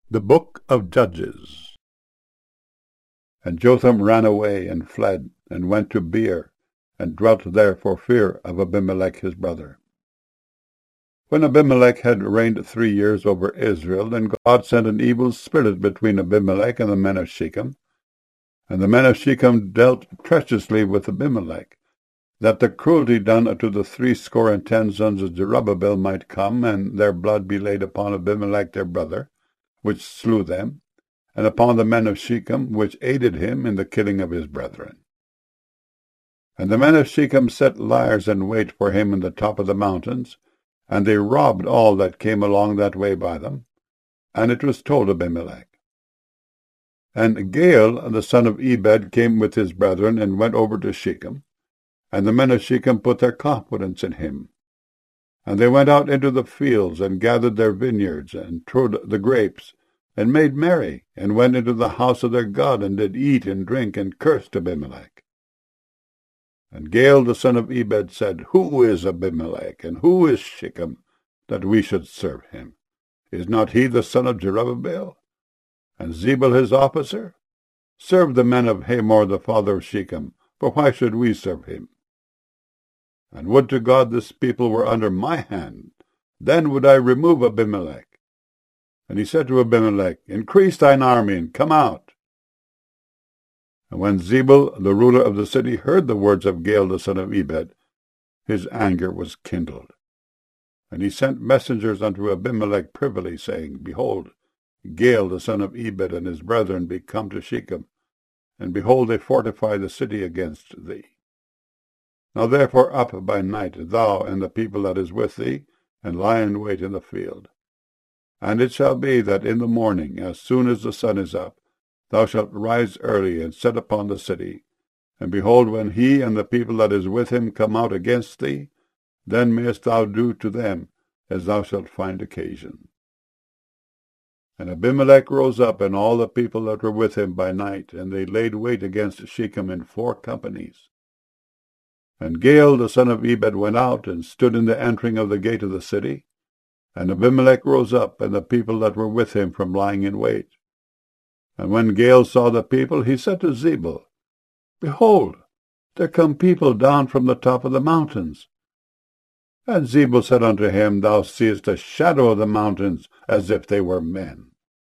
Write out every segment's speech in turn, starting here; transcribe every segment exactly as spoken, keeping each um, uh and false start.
The Book of Judges. And Jotham ran away and fled, and went to Beer, and dwelt there for fear of Abimelech his brother. When Abimelech had reigned three years over Israel, then God sent an evil spirit between Abimelech and the men of Shechem. And the men of Shechem dealt treacherously with Abimelech, that the cruelty done unto the threescore and ten sons of Jerubbaal might come, and their blood be laid upon Abimelech their brother, which slew them, and upon the men of Shechem, which aided him in the killing of his brethren. And the men of Shechem set liers in wait for him in the top of the mountains, and they robbed all that came along that way by them. And it was told Abimelech. And Gaal the son of Ebed came with his brethren, and went over to Shechem, and the men of Shechem put their confidence in him. And they went out into the fields, and gathered their vineyards, and trode the grapes, and made merry, and went into the house of their God, and did eat and drink, and cursed Abimelech. And Gaal the son of Ebed said, Who is Abimelech, and who is Shechem, that we should serve him? Is not he the son of Jerubbaal? And Zebul his officer? Serve the men of Hamor the father of Shechem, for why should we serve him? And would to God this people were under my hand, then would I remove Abimelech. And he said to Abimelech, Increase thine army, and come out. And when Zebul, the ruler of the city, heard the words of Gaal the son of Ebed, his anger was kindled. And he sent messengers unto Abimelech privily, saying, Behold, Gaal the son of Ebed and his brethren be come to Shechem, and behold, they fortify the city against thee. Now therefore up by night, thou and the people that is with thee, and lie in wait in the field. And it shall be that in the morning, as soon as the sun is up, thou shalt rise early, and set upon the city. And behold, when he and the people that is with him come out against thee, then mayest thou do to them as thou shalt find occasion. And Abimelech rose up, and all the people that were with him by night, and they laid wait against Shechem in four companies. And Gaal the son of Ebed went out, and stood in the entering of the gate of the city. And Abimelech rose up, and the people that were with him from lying in wait. And when Gaal saw the people, he said to Zebul, Behold, there come people down from the top of the mountains. And Zebul said unto him, Thou seest a shadow of the mountains, as if they were men.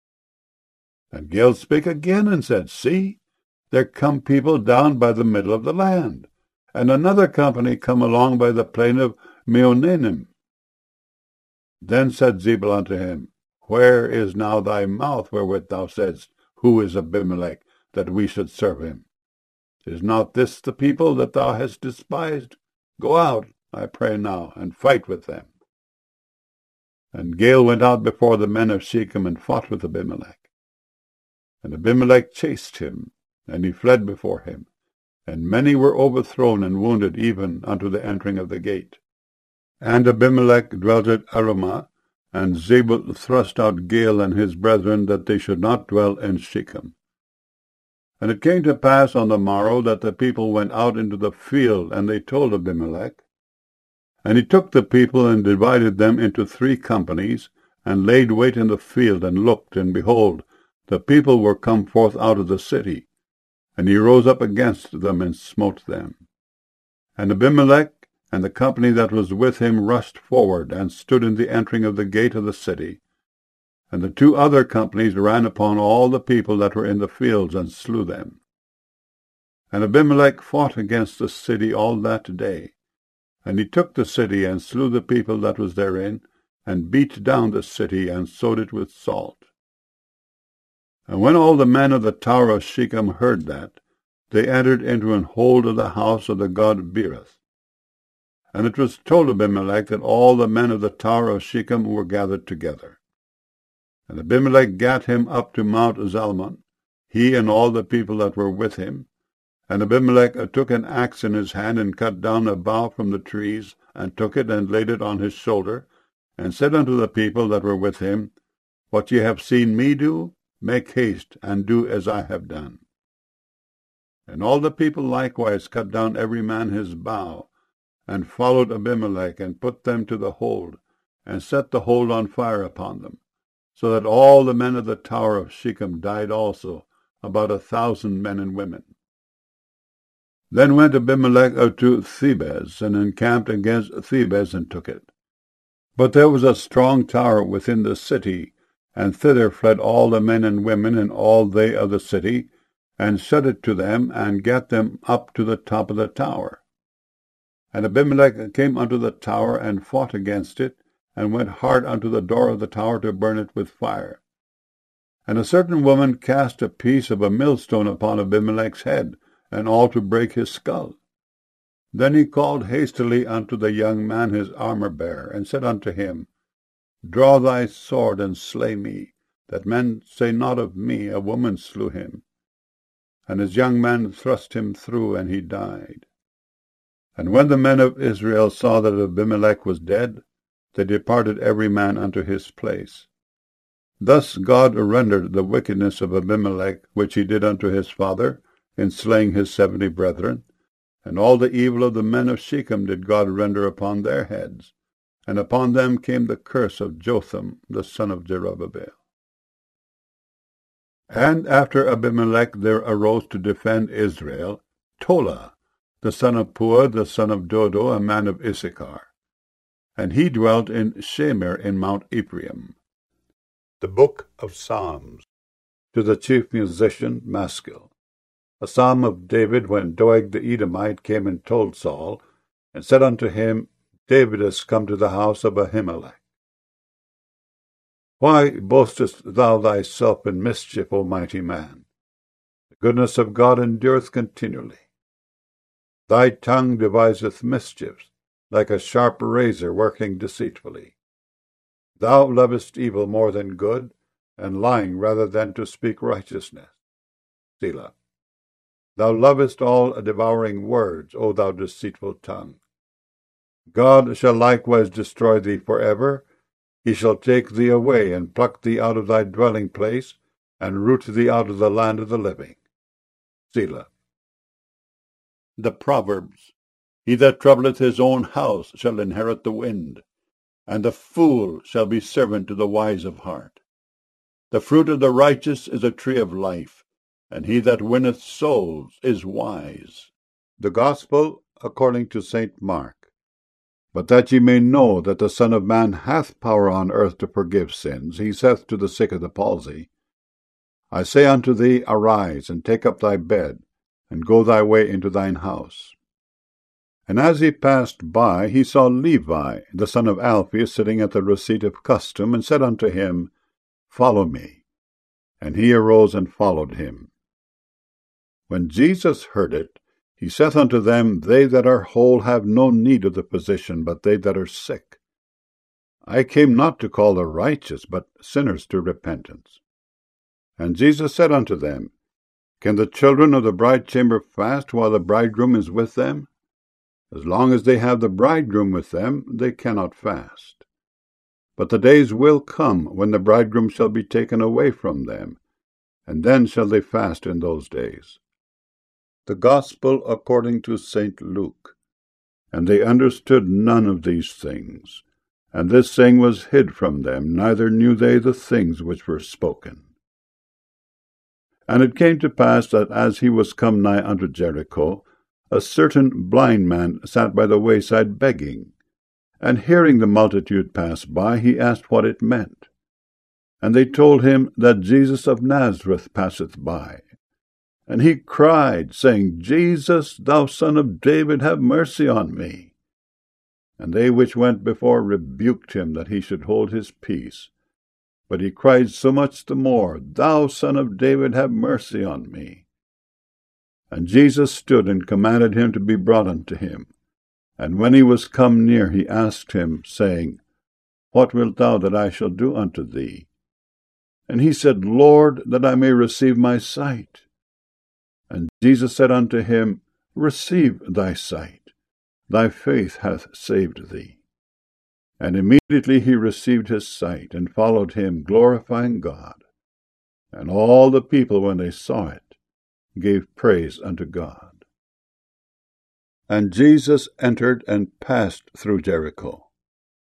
And Gaal spake again, and said, See, there come people down by the middle of the land, and another company come along by the plain of Meonanim. Then said Zebul unto him, Where is now thy mouth wherewith thou saidst, Who is Abimelech, that we should serve him? Is not this the people that thou hast despised? Go out, I pray now, and fight with them. And Gaal went out before the men of Shechem, and fought with Abimelech. And Abimelech chased him, and he fled before him, and many were overthrown and wounded even unto the entering of the gate. And Abimelech dwelt at Arumah, and Zebul thrust out Gaal and his brethren, that they should not dwell in Shechem. And it came to pass on the morrow that the people went out into the field, and they told Abimelech. And he took the people, and divided them into three companies, and laid wait in the field, and looked, and behold, the people were come forth out of the city. And he rose up against them, and smote them. And Abimelech and the company that was with him rushed forward, and stood in the entering of the gate of the city. And the two other companies ran upon all the people that were in the fields, and slew them. And Abimelech fought against the city all that day. And he took the city, and slew the people that was therein, and beat down the city, and sowed it with salt. And when all the men of the tower of Shechem heard that, they entered into an hold of the house of the god Berith. And it was told Abimelech that all the men of the tower of Shechem were gathered together. And Abimelech gat him up to Mount Zalmon, he and all the people that were with him. And Abimelech took an axe in his hand, and cut down a bough from the trees, and took it, and laid it on his shoulder, and said unto the people that were with him, What ye have seen me do, make haste, and do as I have done. And all the people likewise cut down every man his bough, and followed Abimelech, and put them to the hold, and set the hold on fire upon them. so that all the men of the tower of Shechem died also, about a thousand men and women. Then went Abimelech out to Thebez, and encamped against Thebez, and took it. But there was a strong tower within the city, and thither fled all the men and women, and all they of the city, and shut it to them, and gat them up to the top of the tower. And Abimelech came unto the tower, and fought against it, and went hard unto the door of the tower to burn it with fire. And a certain woman cast a piece of a millstone upon Abimelech's head, and all to break his skull. Then he called hastily unto the young man his armor-bearer, and said unto him, Draw thy sword, and slay me, that men say not of me, a woman slew him. And his young man thrust him through, and he died. And when the men of Israel saw that Abimelech was dead, they departed every man unto his place. Thus God rendered the wickedness of Abimelech, which he did unto his father, in slaying his seventy brethren, and all the evil of the men of Shechem did God render upon their heads, and upon them came the curse of Jotham the son of Jerubbaal. And after Abimelech there arose to defend Israel Tola, the son of Puah, the son of Dodo, a man of Issachar. And he dwelt in Shamir in Mount Ephraim. The Book of Psalms. To the chief musician Maskil. A psalm of David, when Doeg the Edomite came and told Saul, and said unto him, David is come to the house of Ahimelech. Why boastest thou thyself in mischief, O mighty man? The goodness of God endureth continually. Thy tongue deviseth mischiefs, like a sharp razor working deceitfully. Thou lovest evil more than good, and lying rather than to speak righteousness. Selah. Thou lovest all devouring words, O thou deceitful tongue. God shall likewise destroy thee for ever. He shall take thee away, and pluck thee out of thy dwelling place, and root thee out of the land of the living. Selah. The Proverbs. He that troubleth his own house shall inherit the wind, and the fool shall be servant to the wise of heart. The fruit of the righteous is a tree of life, and he that winneth souls is wise. The Gospel according to Saint Mark. But that ye may know that the Son of Man hath power on earth to forgive sins, he saith to the sick of the palsy, I say unto thee, arise, and take up thy bed, and go thy way into thine house. And as he passed by, he saw Levi, the son of Alphaeus, sitting at the receipt of custom, and said unto him, Follow me. And he arose and followed him. When Jesus heard it, he saith unto them, They that are whole have no need of the physician, but they that are sick. I came not to call the righteous, but sinners to repentance. And Jesus said unto them, Can the children of the bridechamber fast while the bridegroom is with them? As long as they have the bridegroom with them, they cannot fast. But the days will come when the bridegroom shall be taken away from them, and then shall they fast in those days. The Gospel according to Saint Luke. And they understood none of these things, and this saying was hid from them, neither knew they the things which were spoken. And it came to pass that as he was come nigh unto Jericho, a certain blind man sat by the wayside begging. And hearing the multitude pass by, he asked what it meant. And they told him that Jesus of Nazareth passeth by. And he cried, saying, Jesus, thou son of David, have mercy on me. And they which went before rebuked him that he should hold his peace. But he cried so much the more, Thou son of David, have mercy on me. And Jesus stood and commanded him to be brought unto him. And when he was come near, he asked him, saying, What wilt thou that I shall do unto thee? And he said, Lord, that I may receive my sight. And Jesus said unto him, Receive thy sight. Thy faith hath saved thee. And immediately he received his sight, and followed him, glorifying God. And all the people, when they saw it, gave praise unto God. And Jesus entered and passed through Jericho.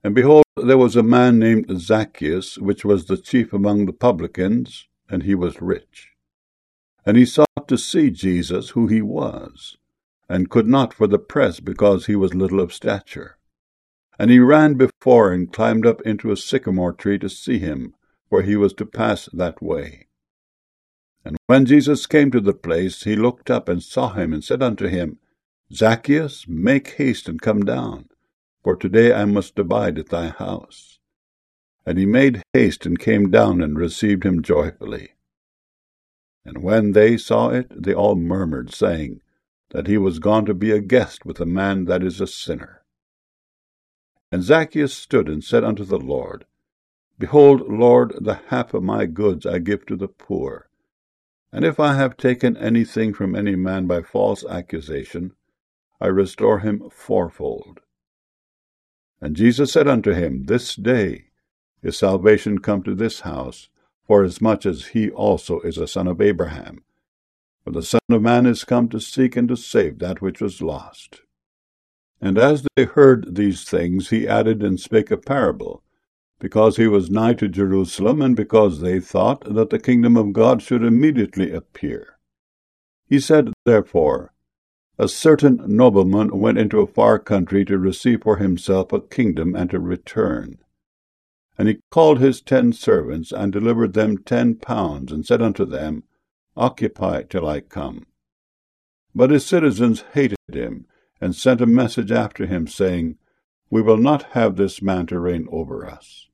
And behold, there was a man named Zacchaeus, which was the chief among the publicans, and he was rich. And he sought to see Jesus, who he was, and could not for the press, because he was little of stature. And he ran before and climbed up into a sycamore tree to see him, for he was to pass that way. And when Jesus came to the place, he looked up and saw him, and said unto him, Zacchaeus, make haste and come down, for today I must abide at thy house. And he made haste and came down and received him joyfully. And when they saw it, they all murmured, saying, that he was gone to be a guest with a man that is a sinner. And Zacchaeus stood and said unto the Lord, Behold, Lord, the half of my goods I give to the poor. And if I have taken anything from any man by false accusation, I restore him fourfold. And Jesus said unto him, This day is salvation come to this house, forasmuch as he also is a son of Abraham. For the Son of Man is come to seek and to save that which was lost. And as they heard these things, he added and spake a parable, because he was nigh to Jerusalem, and because they thought that the kingdom of God should immediately appear. He said, therefore, A certain nobleman went into a far country to receive for himself a kingdom and to return. And he called his ten servants, and delivered them ten pounds, and said unto them, Occupy till I come. But his citizens hated him, and sent a message after him, saying, We will not have this man to reign over us.